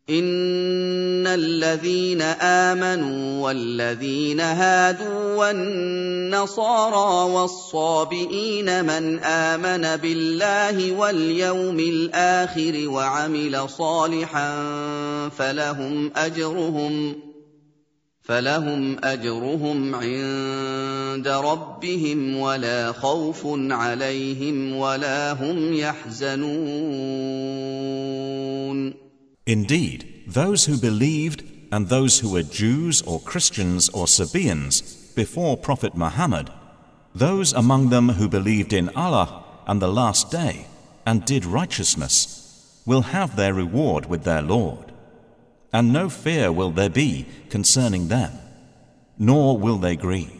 إن الذين آمنوا والذين هادوا والنصارى والصابئين من آمن بالله واليوم الآخر وعمل صالحا فلهم أجرهم عند ربهم ولا خوف عليهم ولا هم يحزنون. Indeed, those who believed and those who were Jews or Christians or Sabaeans before Prophet Muhammad, those among them who believed in Allah and the Last Day and did righteousness, will have their reward with their Lord. And no fear will there be concerning them, nor will they grieve.